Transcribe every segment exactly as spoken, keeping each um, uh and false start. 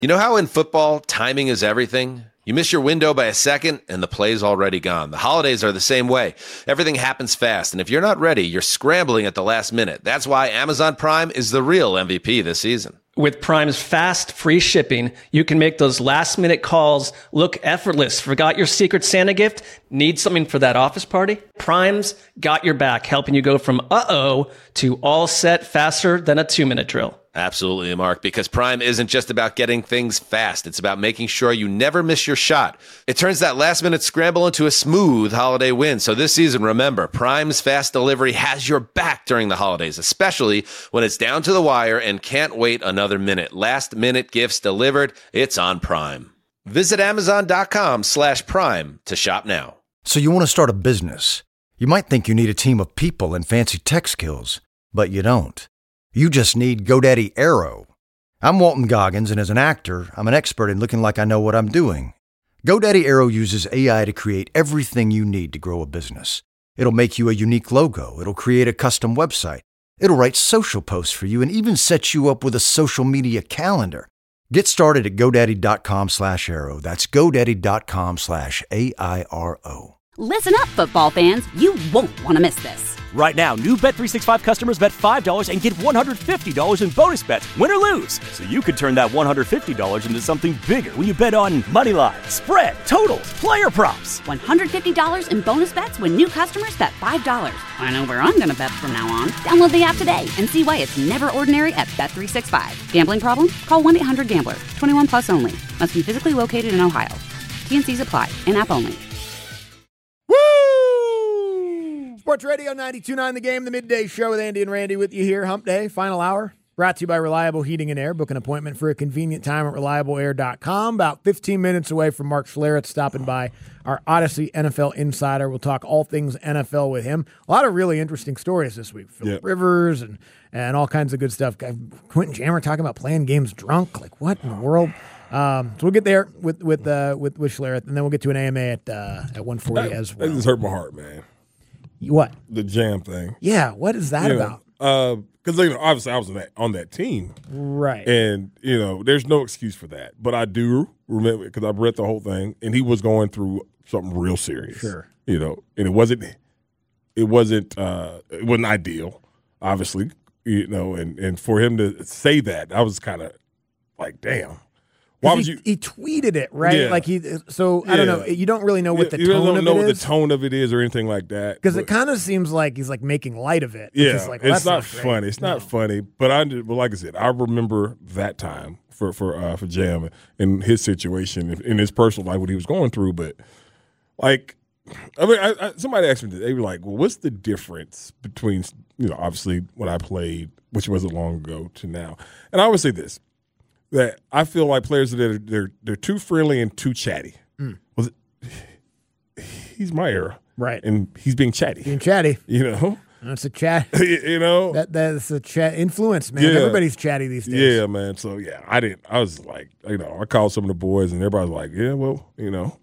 You know how in football, timing is everything? You miss your window by a second, and the play's already gone. The holidays are the same way. Everything happens fast, and if you're not ready, you're scrambling at the last minute. That's why Amazon Prime is the real M V P this season. With Prime's fast, free shipping, you can make those last-minute calls look effortless. Forgot your Secret Santa gift? Need something for that office party? Prime's got your back, helping you go from uh-oh to all set faster than a two-minute drill. Absolutely, Mark, because Prime isn't just about getting things fast. It's about making sure you never miss your shot. It turns that last-minute scramble into a smooth holiday win. So this season, remember, Prime's fast delivery has your back during the holidays, especially when it's down to the wire and can't wait another minute. Last-minute gifts delivered, it's on Prime. Visit Amazon.com slash Prime to shop now. So you want to start a business. You might think you need a team of people and fancy tech skills, but you don't. You just need GoDaddy Aero. I'm Walton Goggins, and as an actor, I'm an expert in looking like I know what I'm doing. GoDaddy Aero uses A I to create everything you need to grow a business. It'll make you a unique logo. It'll create a custom website. It'll write social posts for you and even set you up with a social media calendar. Get started at GoDaddy.com slash Aero. That's GoDaddy.com slash A I R O. Listen up, football fans. You won't want to miss this. Right now, new Bet three sixty-five customers bet five dollars and get one hundred fifty dollars in bonus bets, win or lose. So you could turn that one hundred fifty dollars into something bigger when you bet on money line, spread, totals, player props. one hundred fifty dollars in bonus bets when new customers bet five dollars. I know where I'm going to bet from now on. Download the app today and see why it's never ordinary at Bet three sixty-five. Gambling problem? Call one eight hundred gambler. twenty-one plus only. Must be physically located in Ohio. T and C's apply. In-app only. Sports Radio ninety-two point nine The Game, the midday show with Andy and Randy with you here. Hump Day, final hour, brought to you by Reliable Heating and Air. Book an appointment for a convenient time at reliable air dot com. About fifteen minutes away from Mark Schlereth stopping by, our Odyssey N F L insider. We'll talk all things N F L with him. A lot of really interesting stories this week. Philip yep. Rivers and, and all kinds of good stuff. Quentin Jammer talking about playing games drunk. Like, what in the world? Um, so we'll get there with with uh, with, with Schlereth, and then we'll get to an A M A at uh, at one forty that, as well. That just hurt my heart, man. What? The jam thing. Yeah, what is that you about? Because uh, you know, obviously I was on that, on that team. Right. And, you know, there's no excuse for that. But I do remember, because I've read the whole thing, and he was going through something real serious. Sure. You know, and it wasn't, it wasn't, uh, it wasn't ideal, obviously, you know, and, and for him to say that, I was kind of like, damn. Why would he, you? He tweeted it, right? Yeah. Like he. So I don't know. You don't really know what the you tone don't of know it what is. the tone of it is or anything like that. Because it kind of seems like he's like making light of it. Yeah, is like, well, it's not, not funny. It's no. not funny. But I, but like I said, I remember that time for for uh, for Jam and his situation in his personal life, what he was going through. But like, I mean, I, I, somebody asked me, they were like, "Well, what's the difference between, you know, obviously when I played, which wasn't long ago, to now?" And I always say this. That I feel like players that are they're they're too friendly and too chatty. Mm. Well, he's my era, right? And he's being chatty, being chatty. You know, that's a chat. you know, that that's a chat influence, man. Yeah. Everybody's chatty these days. Yeah, man. So yeah, I didn't. I was like, you know, I called some of the boys, and everybody was like, yeah, well, you know,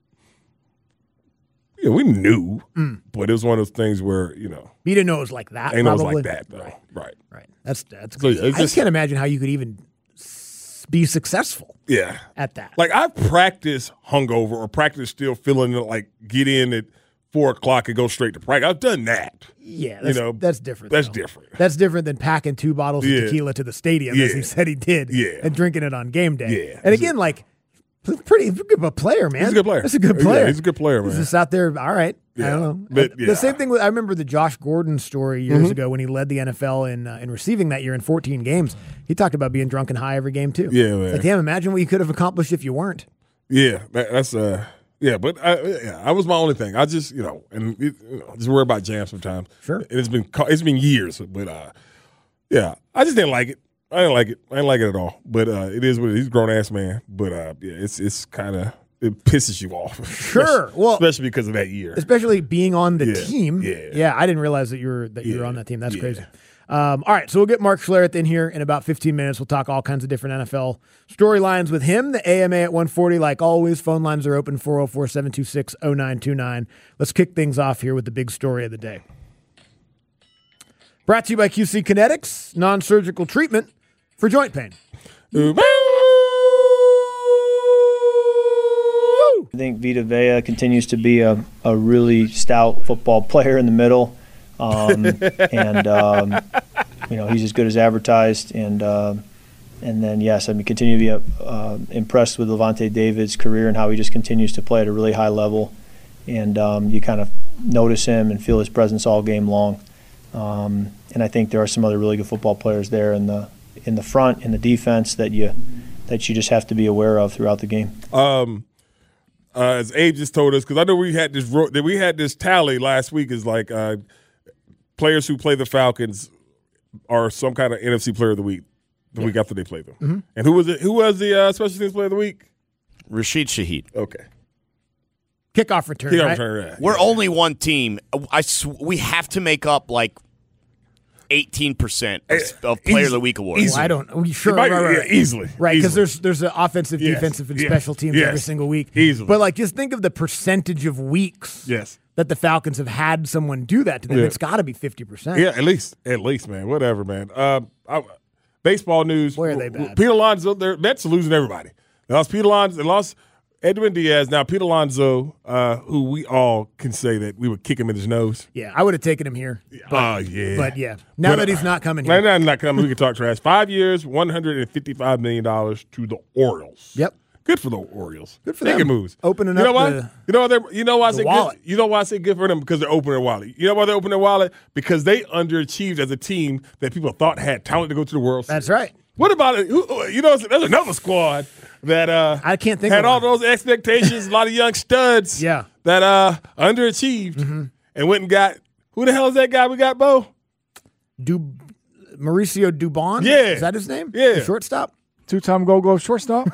yeah, we knew, mm. but it was one of those things where you know, you didn't know it was like that. Ain't know it was probably. like that, though. Right, right. right. That's that's. So, I just, just can't imagine how you could even be successful. Yeah. At that. Like I practice hungover or practice still feeling like get in at four o'clock and go straight to practice. I've done that. Yeah, that's, you know, that's different. That's though. different. That's different than packing two bottles yeah. of tequila to the stadium, yeah. as he said he did, yeah. and drinking it on game day. Yeah. And again, like, pretty good of a player, man. He's a good player. That's a good player. Yeah, he's a good player, man. He's just out there, all right. Yeah. I don't know. But, yeah. The same thing with, I remember the Josh Gordon story years mm-hmm. ago when he led the N F L in uh, in receiving that year in fourteen games. He talked about being drunk and high every game, too. Yeah, man. Like, damn, imagine what you could have accomplished if you weren't. Yeah, that, that's, uh, yeah, but I, yeah, that was my only thing. I just, you know, and it, you know, just worry about Jam sometimes. Sure. And it's been, it's been years, but uh, yeah, I just didn't like it. I didn't like it. I didn't like it at all. But uh, it is what it is. He's a grown ass man. But uh, yeah, it's it's kind of, it pisses you off. Sure. especially, well, especially because of that year. Especially being on the yeah. team. Yeah. Yeah. I didn't realize that you were that you yeah. were on that team. That's yeah. crazy. Um, all right, so we'll get Mark Schlereth in here in about fifteen minutes. We'll talk all kinds of different N F L storylines with him. The A M A at one forty, like always. Phone lines are open, four oh four, seven two six, oh nine two nine. Let's kick things off here with the big story of the day. Brought to you by Q C Kinetics, non-surgical treatment for joint pain. Ooh, I think Vita Vea continues to be a, a really stout football player in the middle. Um, and, um, you know, he's as good as advertised. And, uh, and then, yes, I mean, continue to be uh, impressed with Levante David's career and how he just continues to play at a really high level. And um, you kind of notice him and feel his presence all game long. Um, and I think there are some other really good football players there in the in the front, in the defense that you that you just have to be aware of throughout the game. Um, uh, as Abe just told us, because I know we had this that we had this tally last week, is like uh, players who play the Falcons are some kind of N F C Player of the Week the yeah. week after they play them. Mm-hmm. And who was it? Who was the uh, Special Teams Player of the Week? Rashid Shaheed. Okay. Kickoff return. Kickoff right? return. Right. We're yeah. only one team. I sw- we have to make up like eighteen percent of, of Player easily, of the Week awards. Well, I don't. We sure, might, right, right. Yeah, easily, right? Because there's there's an offensive, yes. defensive, and yes. special teams yes. every single week. Easily, but like, just think of the percentage of weeks. Yes. That the Falcons have had someone do that to them. Yeah. It's got to be fifty percent. Yeah, at least, at least, man. Whatever, man. Um, I, baseball news. Where are they bad? Pete Alonso, their Mets are losing everybody. They lost Pete Alonso. They lost Edwin Diaz. Now Pete Alonso, uh, who we all can say that we would kick him in his nose. Yeah, I would have taken him here. Oh uh, yeah, but yeah. Now but, that he's not coming here, now not coming, we can talk trash. Five years, one hundred and fifty-five million dollars to the Orioles. Yep. Good for the Orioles. Good for Making them. moves. Opening you know up why? the You know why? You know why I say wallet. good? You know why I say good for them? Because they're opening their wallet. You know why they're opening their wallet? Because they underachieved as a team that people thought had talent to go to the World Series. That's right. What about it? You know, there's another squad that uh, I can't think had of all one. those expectations. A lot of young studs. Yeah. That uh, underachieved mm-hmm. and went and got who the hell is that guy we got, Bo? Du- Mauricio Dubon. Yeah. Is that his name? Yeah. The shortstop. Two-time Gold Glove shortstop.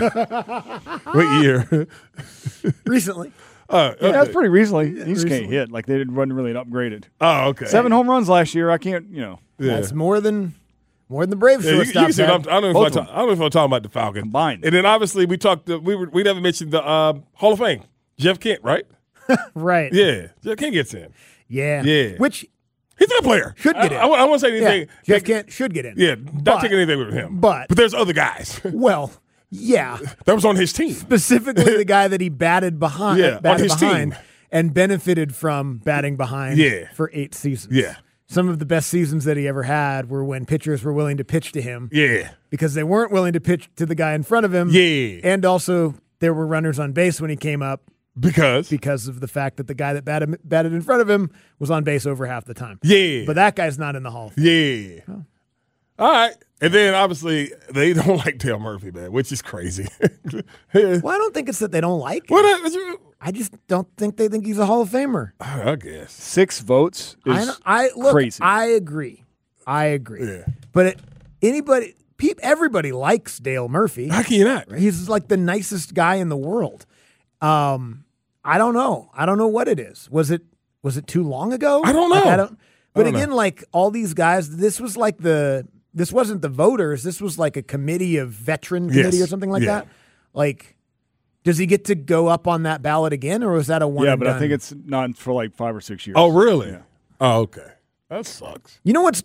What year? Recently. Uh, okay. Yeah, that's pretty recently. He just recently. can't hit. Like, they didn't run really upgraded. Oh, okay. Seven home runs last year. I can't, you know. Yeah. That's more than more than the Braves Yeah, you, you shortstop. can see what I'm, I, don't know if I'm Both ta- I don't know if I'm talking about the Falcons. Combined. And then obviously we talked. To, we were, we never mentioned the uh, Hall of Fame. Jeff Kent, right? Right. Yeah, Jeff Kent gets in. Yeah. Yeah. Which He's a good player. Should get in. I, I, I won't say anything. yeah, Jeff Kent should get in. Yeah, not But- taking anything with him. but- but there's other guys Well, yeah. that was on his team. Specifically the guy that he batted behind, Yeah, on batted his behind team. and benefited from batting behind Yeah. for eight seasons. Yeah. Some of the best seasons that he ever had were when pitchers were willing to pitch to him Yeah, because they weren't willing to pitch to the guy in front of him. Yeah. And also there were runners on base when he came up because because of the fact that the guy that batted, batted in front of him was on base over half the time. Yeah. But that guy's not in the Hall of Fame. yeah. Oh. All right, and then obviously they don't like Dale Murphy, man, which is crazy. Well, I don't think it's that they don't like him. What? I, I just don't think they think he's a Hall of Famer. I guess. Six votes I, is know- I look. crazy. I agree. I agree. Yeah. But it, anybody, peop, everybody likes Dale Murphy. How can you not? He's like the nicest guy in the world. Um, I don't know. I don't know what it is. Was it was it too long ago? I don't Like, know. I don't. But I don't again, know. like all these guys, this was like the. This wasn't the voters. This was like a committee of veteran committee Yes. or something like Yeah. that. Like, does he get to go up on that ballot again, or was that a one? Yeah, and but I done? think it's not for like five or six years. Oh, really? Yeah. Oh, okay. That sucks. You know what's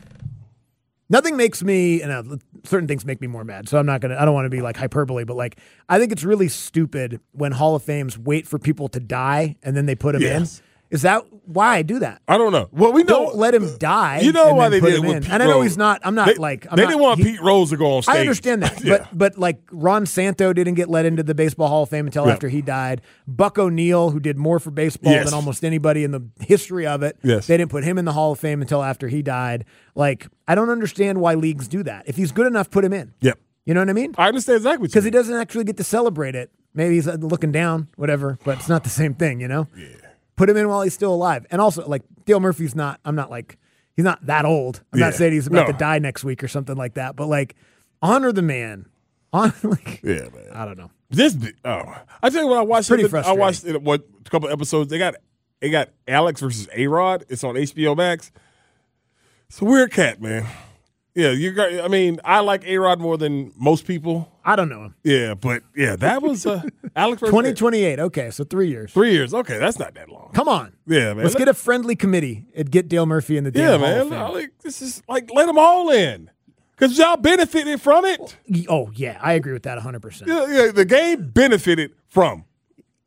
nothing makes me, and uh, certain things make me more mad. So I'm not gonna. I don't want to be like hyperbole, but like I think it's really stupid when Hall of Fames wait for people to die and then they put them Yes. in. Is that why do that? I don't know. Well, we know. Don't let him die. You know and why then they put did it him with in. Pete And I know Rose. he's not. I'm not They- like. I'm they not, didn't want he- Pete Rose to go on stage. I understand that, Yeah. but but like Ron Santo didn't get let into the Baseball Hall of Fame until Yeah. after he died. Buck O'Neil, who did more for baseball Yes. than almost anybody in the history of it, Yes. they didn't put him in the Hall of Fame until after he died. Like I don't understand why leagues do that. If he's good enough, put him in. Yep. You know what I mean? I understand exactly what you Because he mean. doesn't actually get to celebrate it. Maybe he's uh, looking down, whatever, but it's not the same thing, you know? Yeah. Put him in while he's still alive. And also, like, Dale Murphy's not, I'm not like, he's not that old. I'm Yeah. not saying he's about No. to die next week or something like that, but like, honor the man. On, like, Yeah, man. I don't know. This, bi- oh, I tell you what, I watched. Pretty it, I frustrating. watched it, what a couple episodes. They got, they got Alex versus A Rod. It's on H B O Max. It's a weird cat, man. Yeah, you got. I mean, I like A Rod more than most people. I don't know him. Yeah, but yeah, that was uh, Alex versus twenty twenty-eight. Okay, so three years. three years. Okay, that's not that long. Come on. Yeah, man. Let's get a friendly committee and get Dale Murphy in the Yeah, damn Hall of man. Fame. Like, this is like let them all in because y'all benefited from it. Oh, yeah, I agree with that one hundred percent. Yeah, yeah, the game benefited from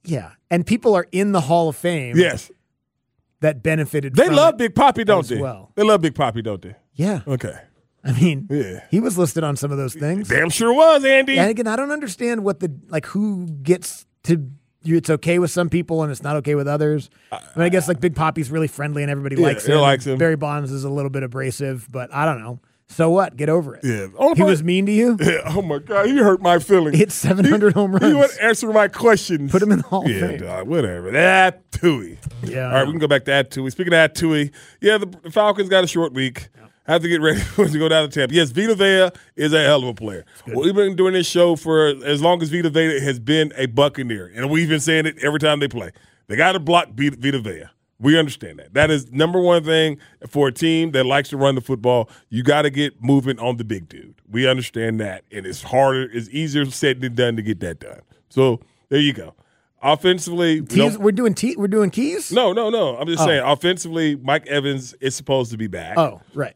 Yeah, and people are in the Hall of Fame. Yes. That benefited They from love it Big Papi, don't as they? well. They love Big Papi, don't they? Yeah. Okay. I mean, Yeah. he was listed on some of those things. Damn sure was, Andy. And again, I don't understand what the, like, who gets to, it's okay with some people and it's not okay with others. I mean, I guess, like, Big Papi's really friendly and everybody Yeah, likes he him. likes him. Barry Bonds is a little bit abrasive, but I don't know. So what? Get over it. Yeah. Only He part- was mean to you? Yeah. Oh, my God. He hurt my feelings. Hit seven hundred he, home runs. He wouldn't answer my questions. Put him in the Hall of yeah, Fame. Dog, whatever. That Tui. Yeah. All right, we can go back to that Tui. Speaking of that Tui, yeah, the, the Falcons got a short week. Have to get ready to go down to Tampa. Yes, Vita Vea is a hell of a player. Well, we've been doing this show for as long as Vita Vea has been a Buccaneer, and we've been saying it every time they play. They got to block Vita, Vita Vea. We understand that. That is number one thing for a team that likes to run the football. You got to get movement on the big dude. We understand that, and it's harder, it's easier said than done to get that done. So there you go. Offensively, we Keys, don't- we're doing te- we're doing keys? no, no, no. I'm just Oh. saying. Offensively, Mike Evans is supposed to be back. Oh, right.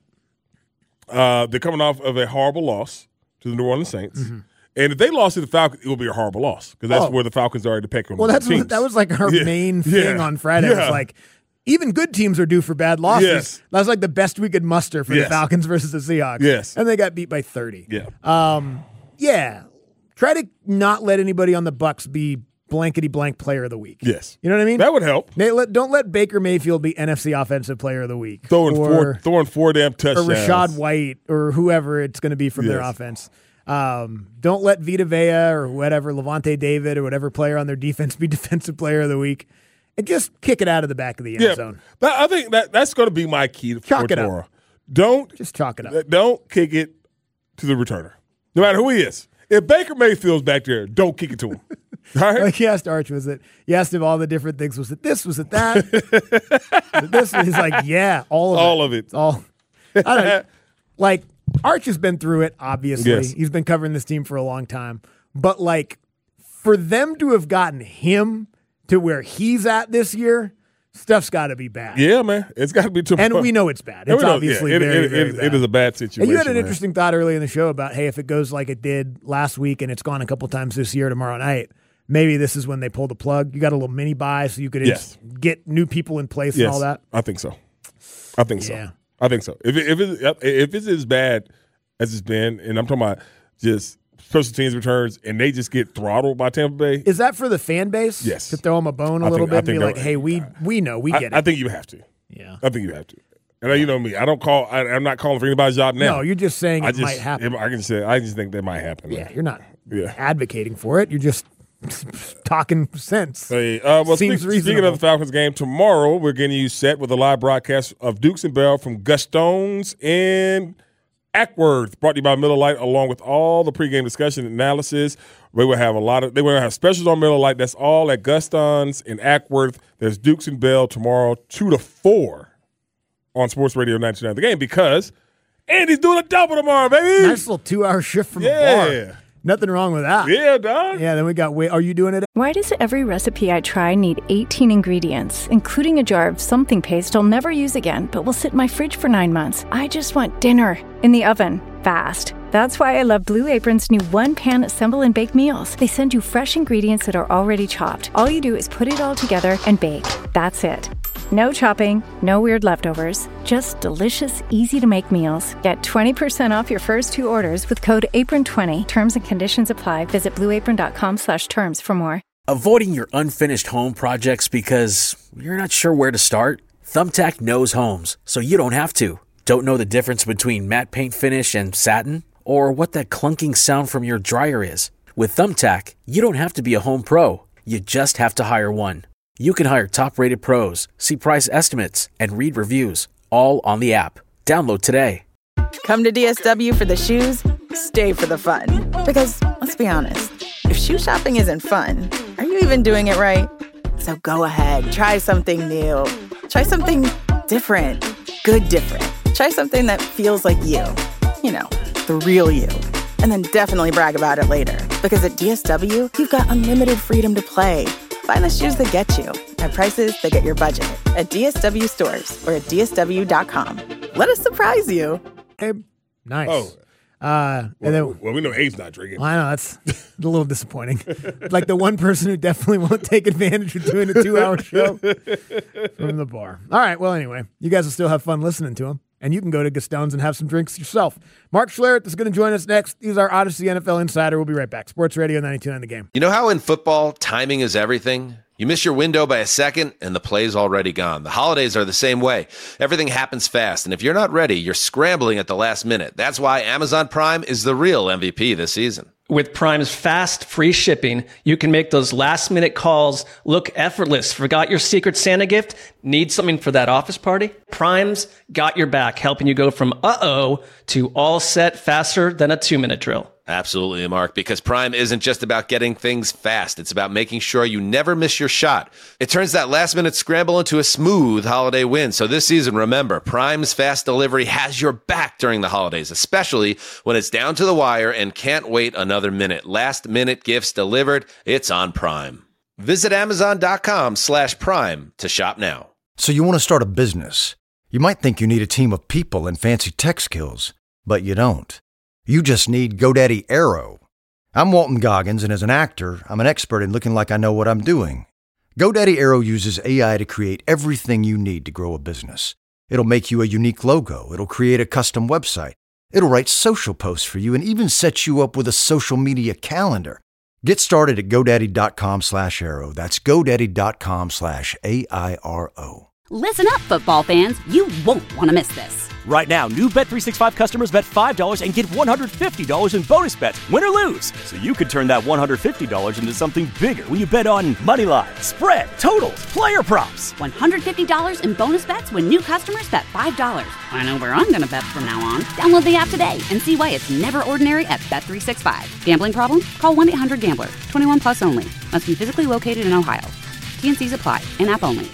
Uh, they're coming off of a horrible loss to the New Orleans Saints. And if they lost to the Falcons, it will be a horrible loss because that's Oh. where the Falcons are at the peck order. Well, that's teams. what, that was like our Yeah. main thing Yeah. on Friday. It Yeah. was like, even good teams are due for bad losses. Yes. That was like the best we could muster for Yes. the Falcons versus the Seahawks. Yes. And they got beat by thirty. Yeah. Um, yeah. Try to not let anybody on the Bucs be blankety blank player of the week. Yes. You know what I mean? That would help. They let, don't let Baker Mayfield be N F C Offensive Player of the Week. Throwing or, four, throwing four damn or touchdowns. Rashad White or whoever it's going to be from their Yes. offense. Um, don't let Vita Vea or whatever, Levante David or whatever player on their defense be Defensive Player of the Week. And just kick it out of the back of the end Yeah, zone. but I think that that's going to be my key to Chalk for it up. tomorrow. Don't Just chalk it up. don't kick it to the returner, no matter who he is. If Baker Mayfield's back there, don't kick it to him. All right? Like you asked Arch, was it? You asked him all the different things. Was it this? Was it that? Was it this? He's like, yeah, all of All it. of it. It's all. I don't know. Like Arch has been through it. Obviously, Yes. he's been covering this team for a long time. But like, for them to have gotten him to where he's at this year, stuff's got to be bad. Yeah, man, it's got to be tomorrow. And we know it's bad. And It's we know- obviously yeah, it, very, it, very it, bad. it is a bad situation. And you had an man. interesting thought earlier in the show about, hey, if it goes like it did last week and it's gone a couple times this year tomorrow night, maybe this is when they pull the plug. You got a little mini buy so you could Yes. get new people in place Yes, and all that. I think so. I think Yeah. so. I think so. If it, if it, if it's as bad as it's been, and I'm talking about just special teams returns, and they just get throttled by Tampa Bay, Is that for the fan base? Yes. To throw them a bone a I little think- I bit and be think like, that- hey, we we know, we I, get I it. think you have to. Yeah. I think you have to. And you know me, I don't call. I, I'm not calling for anybody's job now. No, you're just saying I it just, might happen. I can say. I just think that might happen. Yeah, man. you're not Yeah. advocating for it. You're just talking sense. Hey, uh, well, Seems speak, speaking reasonable. of the Falcons game, tomorrow we're getting you set with a live broadcast of Dukes and Bell from Gustones in Ackworth, brought to you by Miller Lite, along with all the pregame discussion and analysis. We will have a lot of. They will have specials on Miller Lite. That's all at Gustones in Ackworth. There's Dukes and Bell tomorrow, two to four, on Sports Radio ninety-nine The Game, because Andy's doing a double tomorrow, baby. Nice little two-hour shift from Yeah. a bar. Nothing wrong with that. Yeah, dog. Yeah, then we got, wait, are you doing it? Why does every recipe I try need eighteen ingredients, including a jar of something paste I'll never use again, but will sit in my fridge for nine months? I just want dinner in the oven, fast. That's why I love Blue Apron's new one-pan assemble and bake meals. They send you fresh ingredients that are already chopped. All you do is put it all together and bake. That's it. No chopping, no weird leftovers, just delicious, easy-to-make meals. Get twenty percent off your first two orders with code apron twenty. Terms and conditions apply. Visit blueapron.com slash terms for more. Avoiding your unfinished home projects because you're not sure where to start? Thumbtack knows homes, so you don't have to. Don't know the difference between matte paint finish and satin? Or what that clunking sound from your dryer is? With Thumbtack, you don't have to be a home pro. You just have to hire one. You can hire top-rated pros, see price estimates, and read reviews, all on the app. Download today. Come to D S W for the shoes, stay for the fun. Because, let's be honest, if shoe shopping isn't fun, are you even doing it right? So go ahead, try something new. Try something different. Good different. Try something that feels like you. You know, the real you. And then definitely brag about it later. Because at D S W, you've got unlimited freedom to play. Find the shoes that get you at prices that get your budget at D S W stores or at D S W dot com. Let us surprise you. Nice. Oh. Uh, Well, and then, well, we know Abe's not drinking. I know that's a little disappointing. Like the one person who definitely won't take advantage of doing a two-hour show from the bar. All right. Well, anyway, you guys will still have fun listening to him, and you can go to Gastone's and have some drinks yourself. Mark Schlereth is going to join us next. He's our Odyssey N F L insider. We'll be right back. Sports Radio ninety-two point nine The Game. You know how in football, timing is everything? You miss your window by a second, and the play's already gone. The holidays are the same way. Everything happens fast, and if you're not ready, you're scrambling at the last minute. That's why Amazon Prime is the real M V P this season. With Prime's fast, free shipping, you can make those last-minute calls look effortless. Forgot your Secret Santa gift? Need something for that office party? Prime's got your back, helping you go from uh-oh to all set faster than a two-minute drill. Absolutely, Mark, because Prime isn't just about getting things fast. It's about making sure you never miss your shot. It turns that last-minute scramble into a smooth holiday win. So this season, remember, Prime's fast delivery has your back during the holidays, especially when it's down to the wire and can't wait another minute. Last-minute gifts delivered, it's on Prime. Visit Amazon.com slash Prime to shop now. So you want to start a business. You might think you need a team of people and fancy tech skills, but you don't. You just need GoDaddy Aero. I'm Walton Goggins, and as an actor, I'm an expert in looking like I know what I'm doing. GoDaddy Aero uses A I to create everything you need to grow a business. It'll make you a unique logo. It'll create a custom website. It'll write social posts for you and even set you up with a social media calendar. Get started at GoDaddy.com slash Aero. That's GoDaddy.com slash A I R O. Listen up, football fans. You won't want to miss this. Right now, new Bet three sixty-five customers bet five dollars and get one hundred fifty dollars in bonus bets, win or lose. So you could turn that one hundred fifty dollars into something bigger when you bet on money line, spread, totals, player props. one hundred fifty dollars in bonus bets when new customers bet five dollars. I know where I'm going to bet from now on. Download the app today and see why it's never ordinary at Bet three sixty-five. Gambling problem? Call one eight hundred gambler. twenty-one plus only. Must be physically located in Ohio. T N Cs apply. In-app only.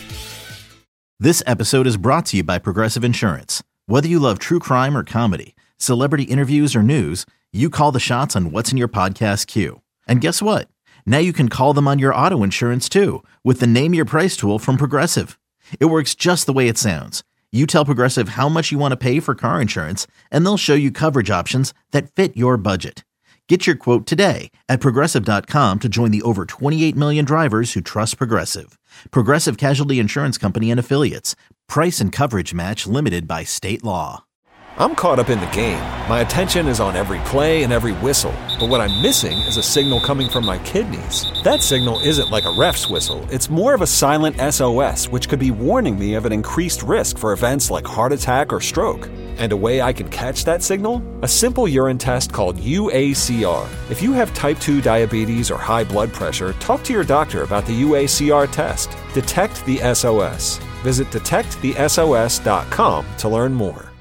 This episode is brought to you by Progressive Insurance. Whether you love true crime or comedy, celebrity interviews or news, you call the shots on what's in your podcast queue. And guess what? Now you can call them on your auto insurance too with the Name Your Price tool from Progressive. It works just the way it sounds. You tell Progressive how much you want to pay for car insurance, and they'll show you coverage options that fit your budget. Get your quote today at Progressive dot com to join the over twenty-eight million drivers who trust Progressive. Progressive Casualty Insurance Company and Affiliates. Price and coverage match limited by state law. I'm caught up in the game. My attention is on every play and every whistle. But what I'm missing is a signal coming from my kidneys. That signal isn't like a ref's whistle. It's more of a silent S O S, which could be warning me of an increased risk for events like heart attack or stroke. And a way I can catch that signal? A simple urine test called U A C R. If you have type two diabetes or high blood pressure, talk to your doctor about the U A C R test. Detect the S O S. Visit detect the S O S dot com to learn more.